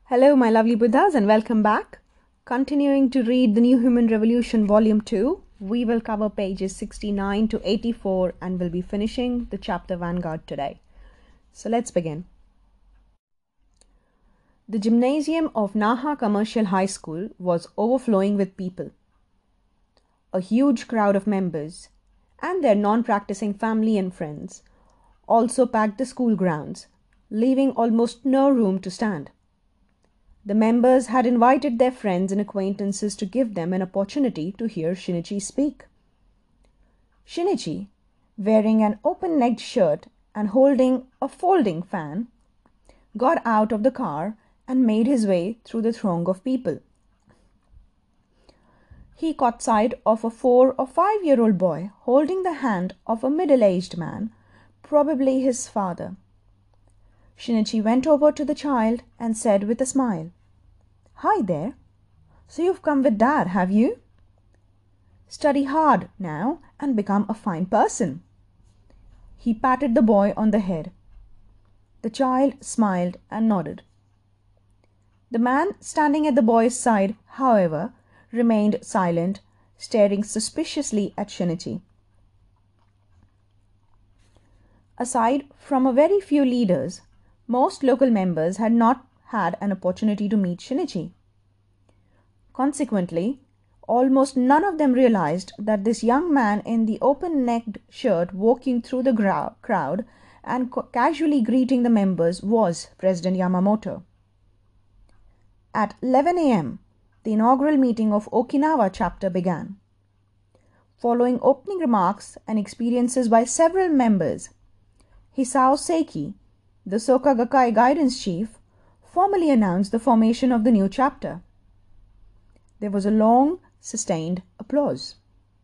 Hello, my lovely Buddhas, and welcome back. Continuing to read The New Human Revolution, Volume 2, we will cover pages 69 to 84 and will be finishing the chapter Vanguard today. So let's begin. The gymnasium of Naha Commercial High School was overflowing with people. A huge crowd of members and their non-practicing family and friends also packed the school grounds, leaving almost no room to stand. The members had invited their friends and acquaintances to give them an opportunity to hear Shinichi speak. Shinichi, wearing an open-necked shirt and holding a folding fan, got out of the car and made his way through the throng of people. He caught sight of a 4 or 5-year-old boy holding the hand of a middle-aged man, probably his father. Shinichi went over to the child and said with a smile, "Hi there. So you've come with Dad, have you? Study hard now and become a fine person." He patted the boy on the head. The child smiled and nodded. The man standing at the boy's side, however, remained silent, staring suspiciously at Shinichi. Aside from a very few leaders, most local members had not had an opportunity to meet Shinichi. Consequently, almost none of them realized that this young man in the open-necked shirt walking through the crowd and casually greeting the members was President Yamamoto. At 11 a.m., the inaugural meeting of Okinawa chapter began. Following opening remarks and experiences by several members, Hisao Seiki, the Soka Gakkai guidance chief, formally announced the formation of the new chapter. There was a long, sustained applause.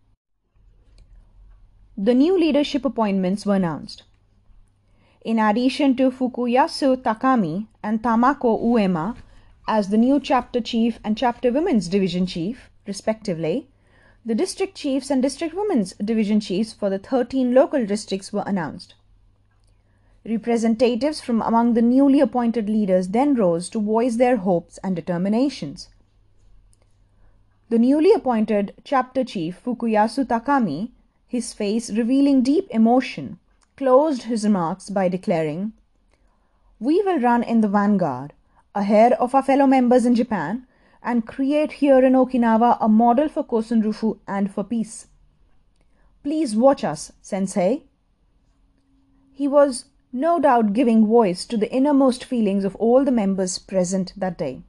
The new leadership appointments were announced. In addition to Fukuyasu Takami and Tamako Uema as the new chapter chief and chapter women's division chief, respectively, the district chiefs and district women's division chiefs for the 13 local districts were announced. Representatives from among the newly appointed leaders then rose to voice their hopes and determinations. The newly appointed chapter chief, Fukuyasu Takami, his face revealing deep emotion, closed his remarks by declaring, "We will run in the vanguard, ahead of our fellow members in Japan, and create here in Okinawa a model for Kosen-rufu and for peace. Please watch us, Sensei." He was no doubt giving voice to the innermost feelings of all the members present that day.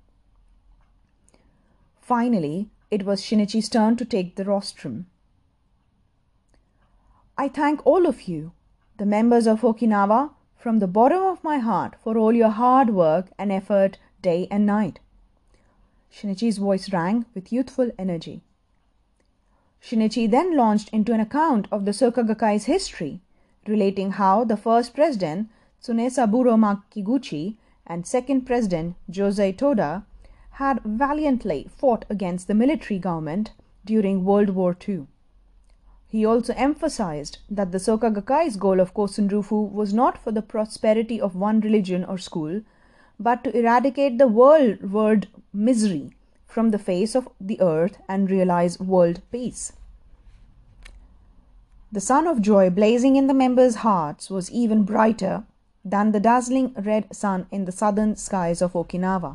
Finally, it was Shinichi's turn to take the rostrum. "I thank all of you, the members of Okinawa, from the bottom of my heart for all your hard work and effort day and night." Shinichi's voice rang with youthful energy. Shinichi then launched into an account of the Soka Gakkai's history, relating how the first president, Tsunesaburo Makiguchi, and second president, Josei Toda, had valiantly fought against the military government during World War II. He also emphasized that the Soka Gakkai's goal of Kosen-rufu was not for the prosperity of one religion or school, but to eradicate the world misery from the face of the earth and realize world peace. The sun of joy blazing in the members' hearts was even brighter than the dazzling red sun in the southern skies of Okinawa.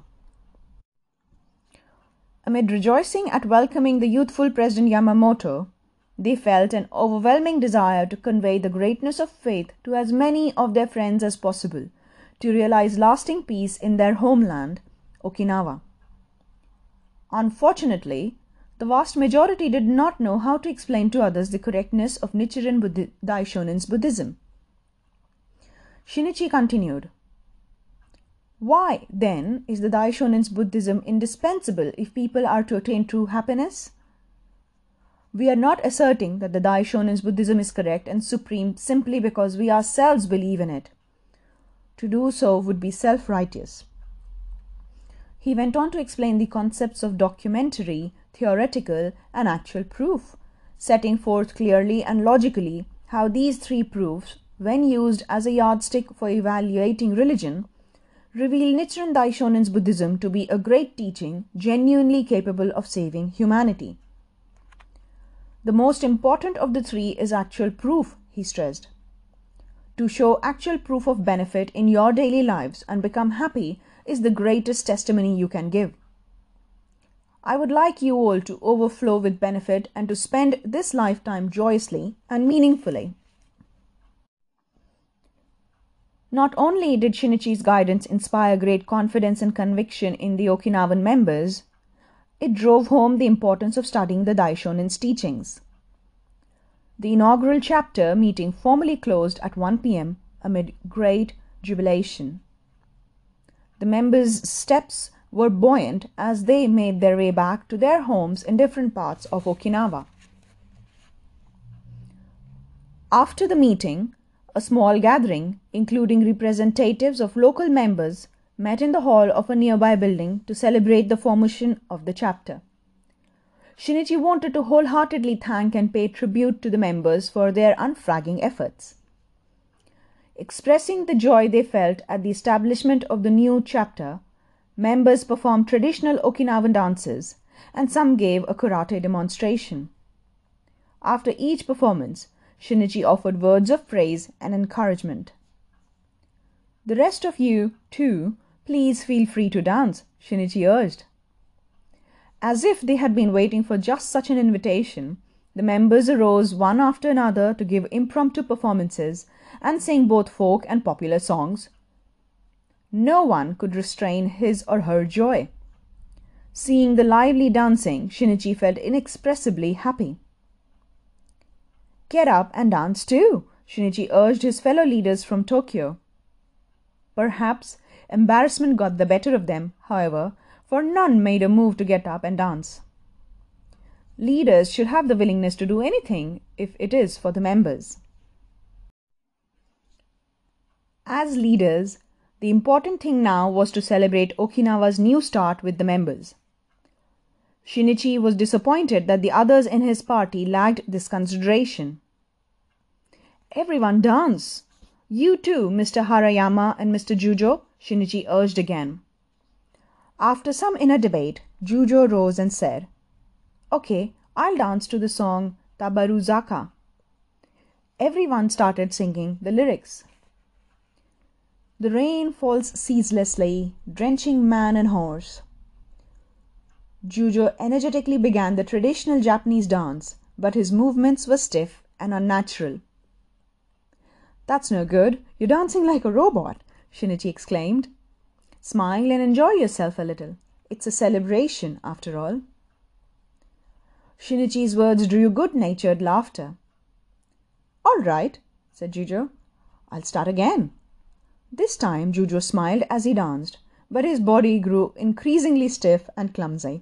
Amid rejoicing at welcoming the youthful President Yamamoto, they felt an overwhelming desire to convey the greatness of faith to as many of their friends as possible, to realize lasting peace in their homeland, Okinawa. Unfortunately, the vast majority did not know how to explain to others the correctness of Nichiren Daishonin's Buddhism. Shinichi continued, "Why, then, is the Daishonin's Buddhism indispensable if people are to attain true happiness? We are not asserting that the Daishonin's Buddhism is correct and supreme simply because we ourselves believe in it. To do so would be self-righteous." He went on to explain the concepts of documentary, theoretical, and actual proof, setting forth clearly and logically how these three proofs, when used as a yardstick for evaluating religion, reveal Nichiren Daishonin's Buddhism to be a great teaching, genuinely capable of saving humanity. The most important of the three is actual proof, he stressed. To show actual proof of benefit in your daily lives and become happy is the greatest testimony you can give. I would like you all to overflow with benefit and to spend this lifetime joyously and meaningfully. Not only did Shinichi's guidance inspire great confidence and conviction in the Okinawan members, it drove home the importance of studying the Daishonin's teachings. The inaugural chapter meeting formally closed at 1 p.m. amid great jubilation. The members' steps were buoyant as they made their way back to their homes in different parts of Okinawa. After the meeting, a small gathering, including representatives of local members, met in the hall of a nearby building to celebrate the formation of the chapter. Shinichi wanted to wholeheartedly thank and pay tribute to the members for their unflagging efforts. Expressing the joy they felt at the establishment of the new chapter, members performed traditional Okinawan dances and some gave a karate demonstration. After each performance, Shinichi offered words of praise and encouragement. "The rest of you, too, please feel free to dance," Shinichi urged. As if they had been waiting for just such an invitation, the members arose one after another to give impromptu performances and sing both folk and popular songs. No one could restrain his or her joy. Seeing the lively dancing, Shinichi felt inexpressibly happy. "Get up and dance too," Shinichi urged his fellow leaders from Tokyo. Perhaps embarrassment got the better of them, however, for none made a move to get up and dance. Leaders should have the willingness to do anything if it is for the members. As leaders, the important thing now was to celebrate Okinawa's new start with the members. Shinichi was disappointed that the others in his party lacked this consideration. "Everyone dance! You too, Mr. Harayama and Mr. Jujo," Shinichi urged again. After some inner debate, Jujo rose and said, "Okay, I'll dance to the song Tabaruzaka." Everyone started singing the lyrics. The rain falls ceaselessly, drenching man and horse. Jujo energetically began the traditional Japanese dance, but his movements were stiff and unnatural. "That's no good. You're dancing like a robot," Shinichi exclaimed. "Smile and enjoy yourself a little. It's a celebration, after all." Shinichi's words drew good-natured laughter. "All right," said Jujo. "I'll start again." This time Jujo smiled as he danced, but his body grew increasingly stiff and clumsy.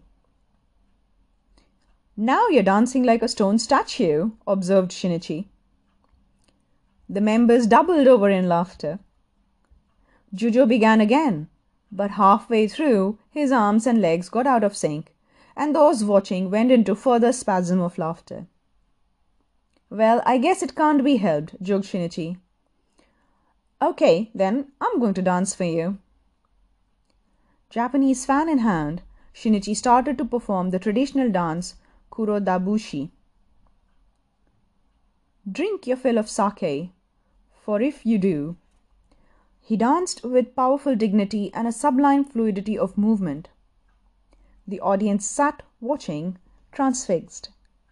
"Now you're dancing like a stone statue," observed Shinichi. The members doubled over in laughter. Jujo began again, but halfway through his arms and legs got out of sync, and those watching went into further spasm of laughter. "Well, I guess it can't be helped," joked Shinichi. "Okay, then I'm going to dance for you." Japanese fan in hand, Shinichi started to perform the traditional dance Kurodabushi. "Drink your fill of sake, for if you do." He danced with powerful dignity and a sublime fluidity of movement. The audience sat watching, transfixed.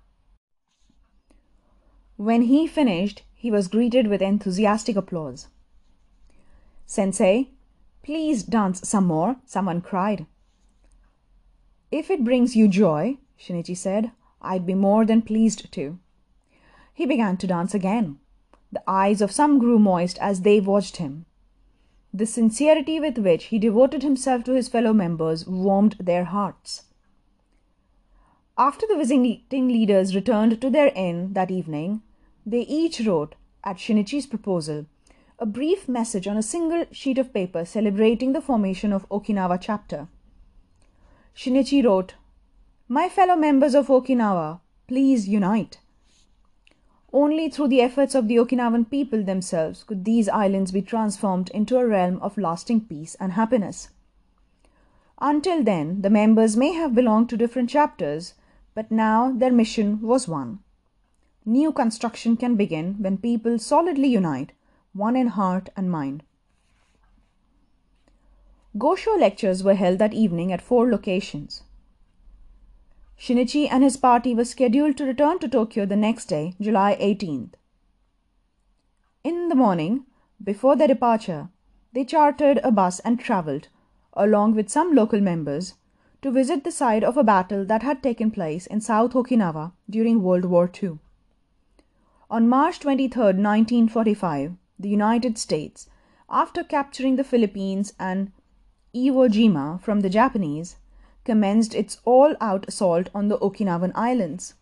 When he finished, he was greeted with enthusiastic applause. "Sensei, please dance some more," someone cried. "If it brings you joy," Shinichi said, "I'd be more than pleased to." He began to dance again. The eyes of some grew moist as they watched him. The sincerity with which he devoted himself to his fellow members warmed their hearts. After the visiting leaders returned to their inn that evening, they each wrote, at Shinichi's proposal, a brief message on a single sheet of paper celebrating the formation of Okinawa chapter. Shinichi wrote, "My fellow members of Okinawa, please unite." Only through the efforts of the Okinawan people themselves could these islands be transformed into a realm of lasting peace and happiness. Until then, the members may have belonged to different chapters, but now their mission was one. New construction can begin when people solidly unite, one in heart and mind. Gosho lectures were held that evening at 4 locations. Shinichi and his party were scheduled to return to Tokyo the next day, July 18th. In the morning, before their departure, they chartered a bus and travelled, along with some local members, to visit the site of a battle that had taken place in South Okinawa during World War II. On March 23, 1945, the United States, after capturing the Philippines and Iwo Jima from the Japanese, commenced its all-out assault on the Okinawan Islands.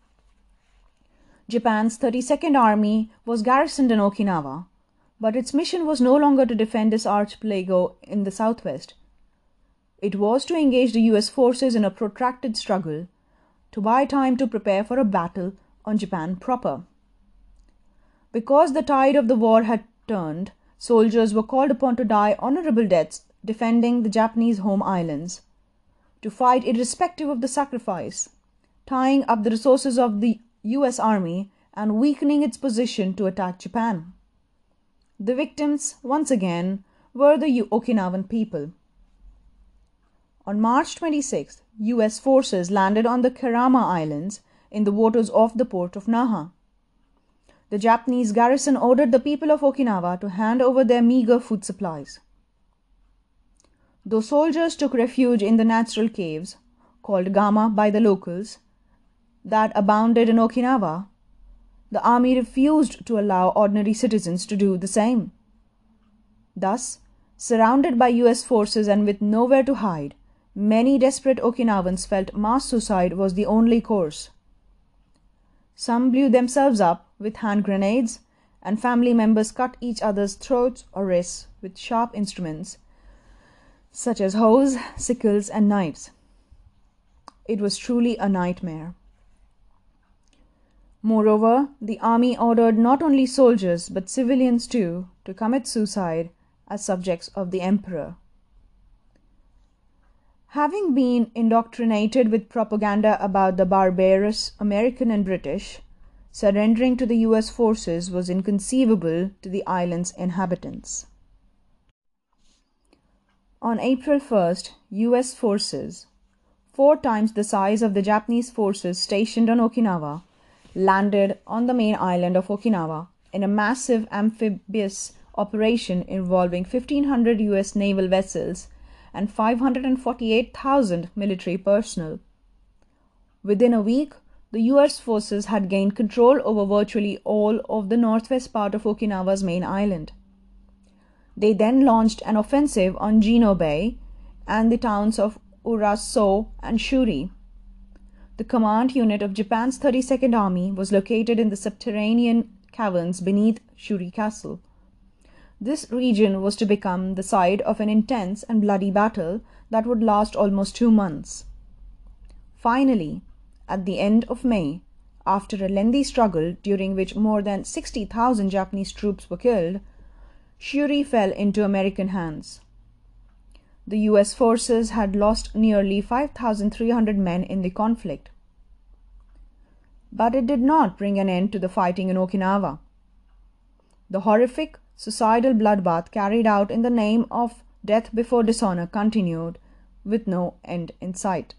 Japan's 32nd Army was garrisoned in Okinawa, but its mission was no longer to defend this archipelago in the southwest. It was to engage the US forces in a protracted struggle, to buy time to prepare for a battle on Japan proper. Because the tide of the war had turned, soldiers were called upon to die honorable deaths defending the Japanese home islands, to fight irrespective of the sacrifice, tying up the resources of the US Army and weakening its position to attack Japan. The victims, once again, were the Okinawan people. On March 26th, US forces landed on the Kerama Islands in the waters off the port of Naha. The Japanese garrison ordered the people of Okinawa to hand over their meager food supplies. Though soldiers took refuge in the natural caves, called Gama by the locals, that abounded in Okinawa, the army refused to allow ordinary citizens to do the same. Thus, surrounded by US forces and with nowhere to hide, many desperate Okinawans felt mass suicide was the only course. Some blew themselves up with hand grenades, and family members cut each other's throats or wrists with sharp instruments, such as hoes, sickles, and knives. It was truly a nightmare. Moreover, the army ordered not only soldiers but civilians too to commit suicide as subjects of the emperor. Having been indoctrinated with propaganda about the barbarous American and British, surrendering to the US forces was inconceivable to the island's inhabitants. On April 1st, US forces, 4 times the size of the Japanese forces stationed on Okinawa, landed on the main island of Okinawa in a massive amphibious operation involving 1,500 US naval vessels and 548,000 military personnel. Within a week, the US forces had gained control over virtually all of the northwest part of Okinawa's main island. They then launched an offensive on Jino Bay and the towns of Uraso and Shuri. The command unit of Japan's 32nd Army was located in the subterranean caverns beneath Shuri Castle. This region was to become the site of an intense and bloody battle that would last almost 2 months. Finally, at the end of May, after a lengthy struggle during which more than 60,000 Japanese troops were killed, Shuri fell into American hands. The US forces had lost nearly 5,300 men in the conflict. But it did not bring an end to the fighting in Okinawa. The horrific, suicidal bloodbath carried out in the name of death before dishonor continued, with no end in sight.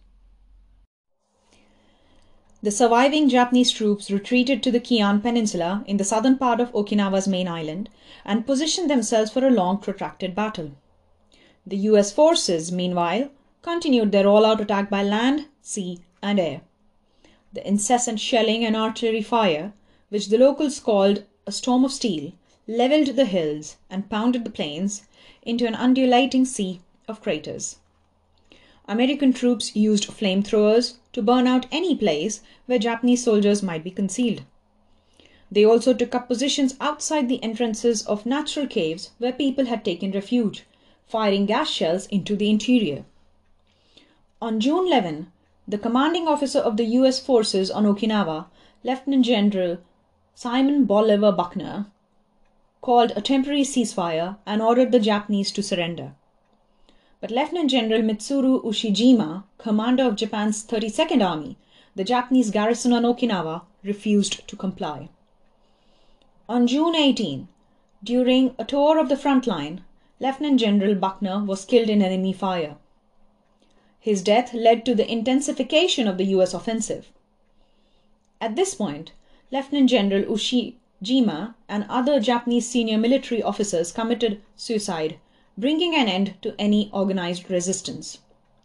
The surviving Japanese troops retreated to the Kian Peninsula in the southern part of Okinawa's main island and positioned themselves for a long, protracted battle. The US forces, meanwhile, continued their all-out attack by land, sea, and air. The incessant shelling and artillery fire, which the locals called a storm of steel, levelled the hills and pounded the plains into an undulating sea of craters. American troops used flamethrowers to burn out any place where Japanese soldiers might be concealed. They also took up positions outside the entrances of natural caves where people had taken refuge, firing gas shells into the interior. On June 11, the commanding officer of the US forces on Okinawa, Lieutenant General Simon Bolivar Buckner, called a temporary ceasefire and ordered the Japanese to surrender. But Lieutenant General Mitsuru Ushijima, commander of Japan's 32nd Army, the Japanese garrison on Okinawa, refused to comply. On June 18, during a tour of the front line, Lieutenant General Buckner was killed in enemy fire. His death led to the intensification of the US offensive. At this point, Lieutenant General Ushijima and other Japanese senior military officers committed suicide, bringing an end to any organized resistance.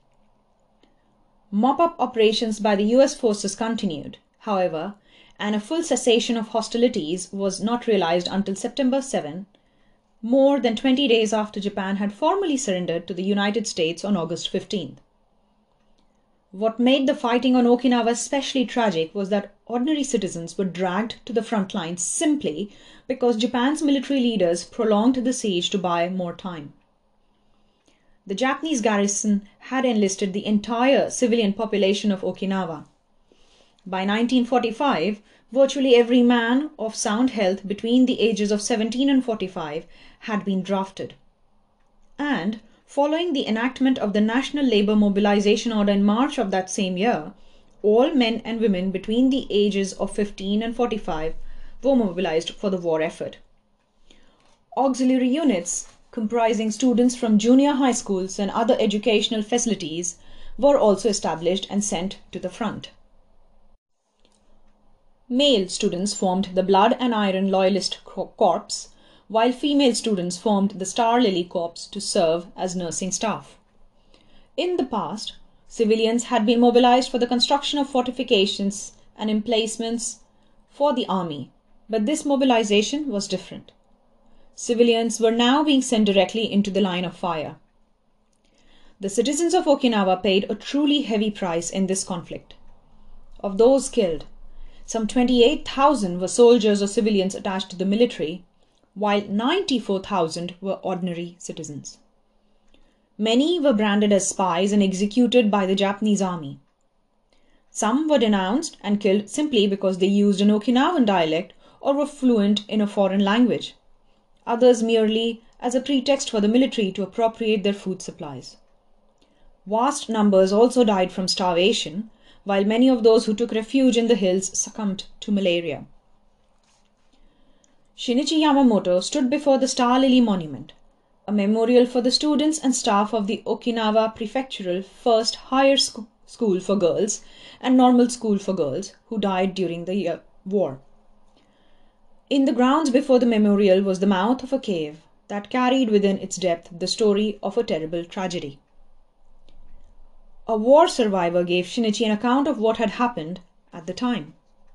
Mop-up operations by the US forces continued, however, and a full cessation of hostilities was not realized until September 7, more than 20 days after Japan had formally surrendered to the United States on August 15th. What made the fighting on Okinawa especially tragic was that ordinary citizens were dragged to the front lines simply because Japan's military leaders prolonged the siege to buy more time. The Japanese garrison had enlisted the entire civilian population of Okinawa. By 1945, virtually every man of sound health between the ages of 17 and 45 had been drafted. And following the enactment of the National Labor Mobilization Order in March of that same year, all men and women between the ages of 15 and 45 were mobilized for the war effort. Auxiliary units, comprising students from junior high schools and other educational facilities, were also established and sent to the front. Male students formed the Blood and Iron Loyalist Corps, while female students formed the Star Lily Corps to serve as nursing staff. In the past, civilians had been mobilized for the construction of fortifications and emplacements for the army, but this mobilization was different. Civilians were now being sent directly into the line of fire. The citizens of Okinawa paid a truly heavy price in this conflict. Of those killed, some 28,000 were soldiers or civilians attached to the military, while 94,000 were ordinary citizens. Many were branded as spies and executed by the Japanese army. Some were denounced and killed simply because they used an Okinawan dialect or were fluent in a foreign language. Others merely as a pretext for the military to appropriate their food supplies. Vast numbers also died from starvation, while many of those who took refuge in the hills succumbed to malaria. Shinichi Yamamoto stood before the Star Lily Monument, a memorial for the students and staff of the Okinawa Prefectural First Higher School for Girls and Normal School for Girls who died during the war. In the grounds before the memorial was the mouth of a cave that carried within its depth the story of a terrible tragedy. A war survivor gave Shinichi an account of what had happened at the time.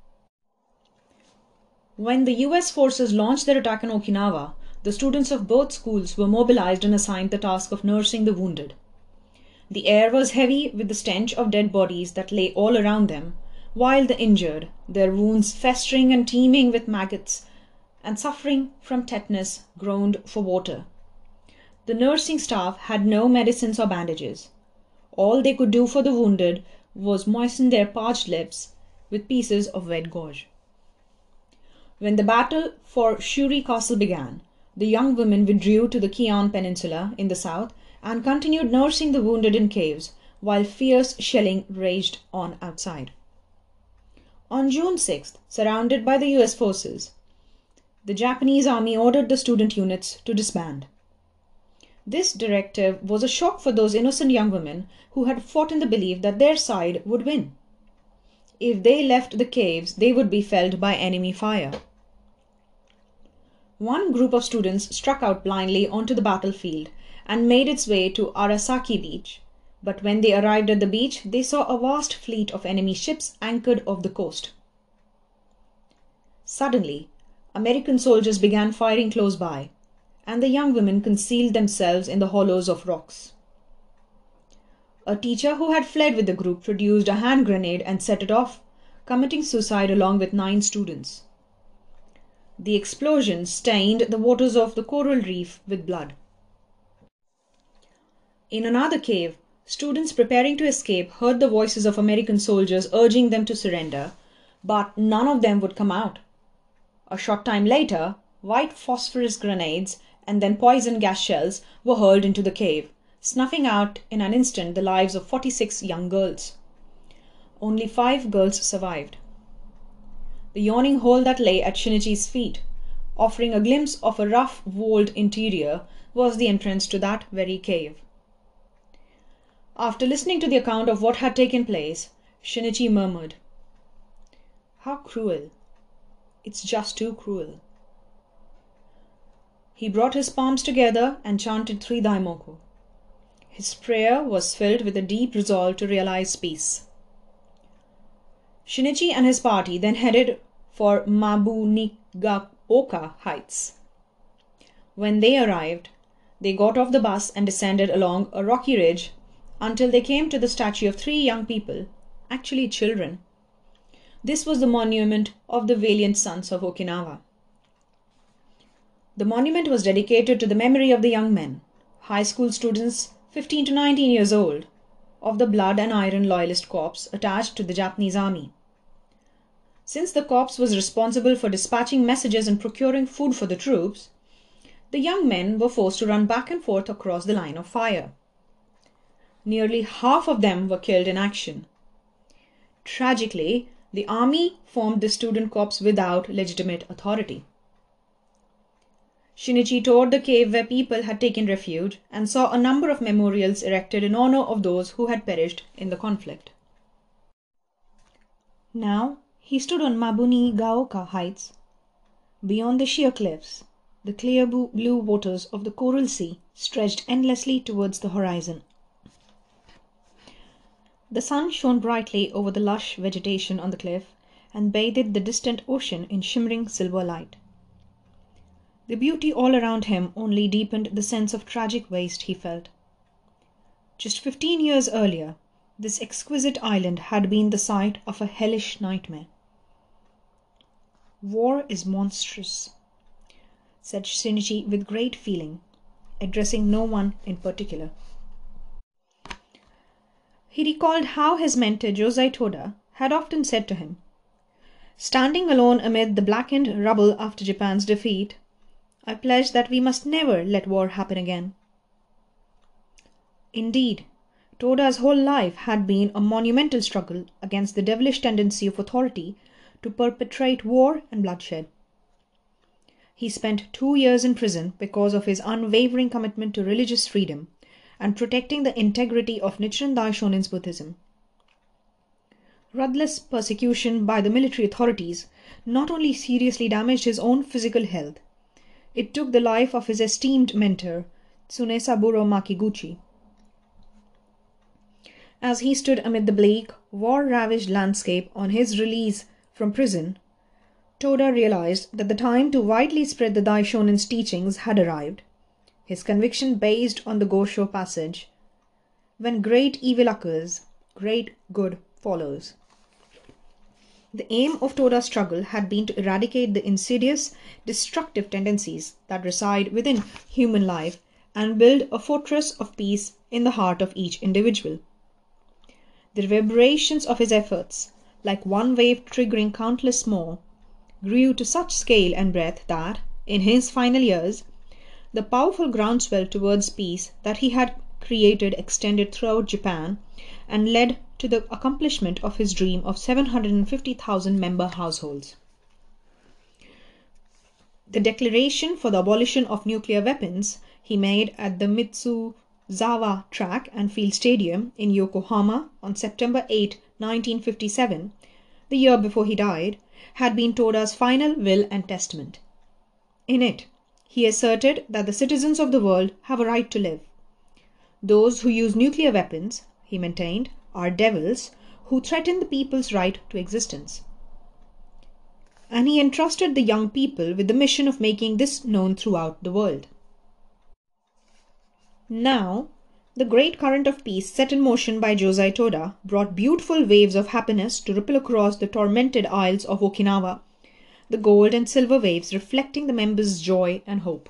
When the US forces launched their attack on Okinawa, the students of both schools were mobilized and assigned the task of nursing the wounded. The air was heavy with the stench of dead bodies that lay all around them, while the injured, their wounds festering and teeming with maggots and suffering from tetanus, groaned for water. The nursing staff had no medicines or bandages. All they could do for the wounded was moisten their parched lips with pieces of wet gauze. When the battle for Shuri Castle began, the young women withdrew to the Kian Peninsula in the south and continued nursing the wounded in caves, while fierce shelling raged on outside. On June 6th, surrounded by the US forces, the Japanese army ordered the student units to disband. This directive was a shock for those innocent young women who had fought in the belief that their side would win. If they left the caves, they would be felled by enemy fire. One group of students struck out blindly onto the battlefield and made its way to Arasaki Beach, but when they arrived at the beach, they saw a vast fleet of enemy ships anchored off the coast. Suddenly, American soldiers began firing close by, and the young women concealed themselves in the hollows of rocks. A teacher who had fled with the group produced a hand grenade and set it off, committing suicide along with 9 students. The explosion stained the waters of the coral reef with blood. In another cave, students preparing to escape heard the voices of American soldiers urging them to surrender, but none of them would come out. A short time later, white phosphorus grenades and then poison gas shells were hurled into the cave, snuffing out in an instant the lives of 46 young girls. Only 5 girls survived. The yawning hole that lay at Shinichi's feet, offering a glimpse of a rough walled interior, was the entrance to that very cave. After listening to the account of what had taken place, Shinichi murmured, "How cruel. It's just too cruel." He brought his palms together and chanted 3 Daimoku. His prayer was filled with a deep resolve to realize peace. Shinichi and his party then headed for Mabunigaoka Heights. When they arrived, they got off the bus and descended along a rocky ridge until they came to the statue of 3 young people, actually children. This was the monument of the valiant sons of Okinawa. The monument was dedicated to the memory of the young men, high school students 15 to 19 years old, of the Blood and Iron Loyalist Corps attached to the Japanese army. Since the corps was responsible for dispatching messages and procuring food for the troops, the young men were forced to run back and forth across the line of fire. Nearly half of them were killed in action. Tragically, the army formed the student corps without legitimate authority. Shinichi toured the cave where people had taken refuge and saw a number of memorials erected in honor of those who had perished in the conflict. Now he stood on Mabunigaoka Heights. Beyond the sheer cliffs, the clear blue waters of the Coral Sea stretched endlessly towards the horizon. The sun shone brightly over the lush vegetation on the cliff and bathed the distant ocean in shimmering silver light. The beauty all around him only deepened the sense of tragic waste he felt. Just 15 years earlier, this exquisite island had been the site of a hellish nightmare. "War is monstrous," said Shinichi with great feeling, addressing no one in particular. He recalled how his mentor Josei Toda had often said to him, "Standing alone amid the blackened rubble after Japan's defeat, I pledge that we must never let war happen again." Indeed, Toda's whole life had been a monumental struggle against the devilish tendency of authority to perpetrate war and bloodshed. He spent 2 years in prison because of his unwavering commitment to religious freedom and protecting the integrity of Nichiren Daishonin's Buddhism. Ruthless persecution by the military authorities not only seriously damaged his own physical health, it took the life of his esteemed mentor, Tsunesaburo Makiguchi. As he stood amid the bleak, war-ravaged landscape on his release from prison, Toda realized that the time to widely spread the Daishonin's teachings had arrived, his conviction based on the Gosho passage, "When great evil occurs, great good follows." The aim of Toda's struggle had been to eradicate the insidious, destructive tendencies that reside within human life and build a fortress of peace in the heart of each individual. The reverberations of his efforts, like one wave triggering countless more, grew to such scale and breadth that, in his final years, the powerful groundswell towards peace that he had created extended throughout Japan and led to the accomplishment of his dream of 750,000 member households. The declaration for the abolition of nuclear weapons he made at the Mitsuzawa Track and Field Stadium in Yokohama on September 8, 1957, the year before he died, had been Toda's final will and testament. In it, he asserted that the citizens of the world have a right to live. Those who use nuclear weapons, he maintained, are devils who threaten the people's right to existence. And he entrusted the young people with the mission of making this known throughout the world. Now, the great current of peace set in motion by Josei Toda brought beautiful waves of happiness to ripple across the tormented isles of Okinawa, the gold and silver waves reflecting the members' joy and hope.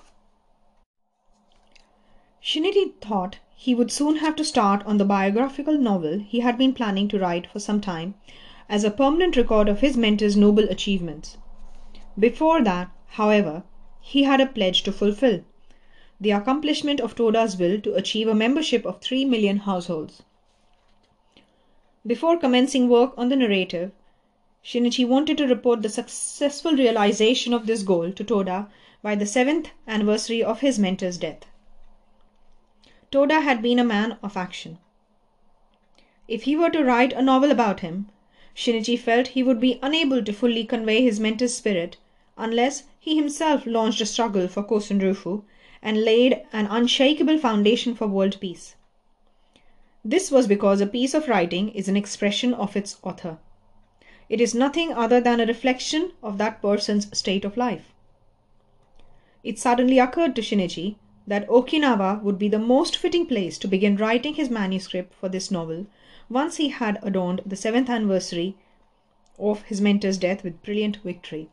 Shinichi thought he would soon have to start on the biographical novel he had been planning to write for some time as a permanent record of his mentor's noble achievements. Before that, however, he had a pledge to fulfill: the accomplishment of Toda's will to achieve a membership of 3 million households. Before commencing work on the narrative, Shinichi wanted to report the successful realization of this goal to Toda by the 7th anniversary of his mentor's death. Toda had been a man of action. If he were to write a novel about him, Shinichi felt he would be unable to fully convey his mentor's spirit unless he himself launched a struggle for Kosen Rufu and laid an unshakable foundation for world peace. This was because a piece of writing is an expression of its author. It is nothing other than a reflection of that person's state of life. It suddenly occurred to Shinichi that Okinawa would be the most fitting place to begin writing his manuscript for this novel once he had adorned the 7th anniversary of his mentor's death with brilliant victory.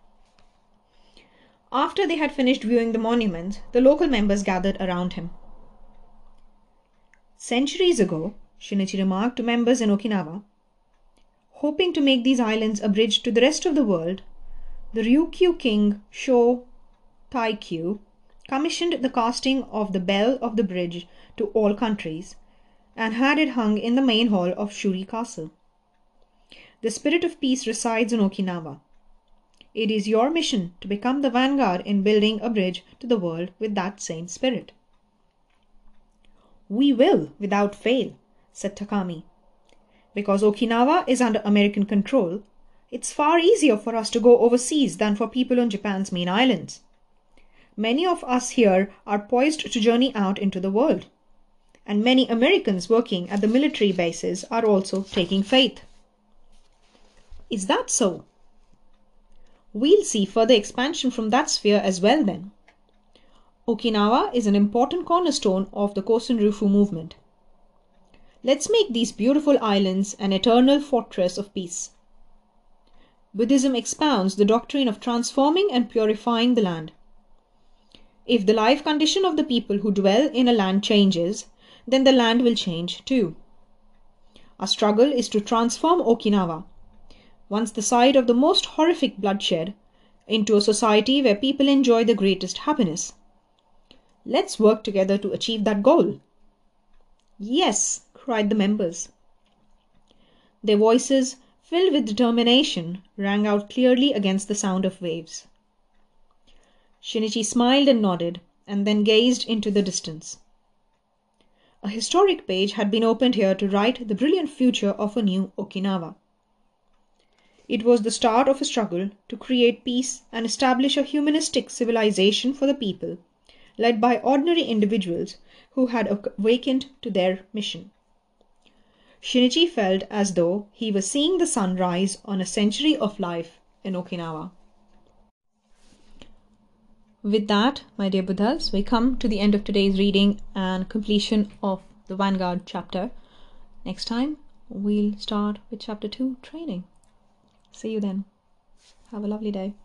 After they had finished viewing the monuments, the local members gathered around him. Centuries ago, Shinichi remarked to members in Okinawa, hoping to make these islands a bridge to the rest of the world, the Ryukyu king Sho Taikyu commissioned the casting of the bell of the bridge to all countries and had it hung in the main hall of Shuri Castle. The spirit of peace resides in Okinawa. It is your mission to become the vanguard in building a bridge to the world with that same spirit. We will, without fail, said Takami. Because Okinawa is under American control, it's far easier for us to go overseas than for people on Japan's main islands. Many of us here are poised to journey out into the world, and many Americans working at the military bases are also taking faith. Is that so? We'll see further expansion from that sphere as well then. Okinawa is an important cornerstone of the Kosen Rufu movement. Let's make these beautiful islands an eternal fortress of peace. Buddhism expounds the doctrine of transforming and purifying the land. If the life condition of the people who dwell in a land changes, then the land will change too. Our struggle is to transform Okinawa, once the site of the most horrific bloodshed, into a society where people enjoy the greatest happiness. Let's work together to achieve that goal. Yes, cried the members. Their voices, filled with determination, rang out clearly against the sound of waves. Shinichi smiled and nodded, and then gazed into the distance. A historic page had been opened here to write the brilliant future of a new Okinawa. It was the start of a struggle to create peace and establish a humanistic civilization for the people, led by ordinary individuals who had awakened to their mission. Shinichi felt as though he was seeing the sun rise on a century of life in Okinawa. With that, my dear Buddhas, we come to the end of today's reading and completion of the Vanguard chapter. Next time, we'll start with chapter 2, training. See you then. Have a lovely day.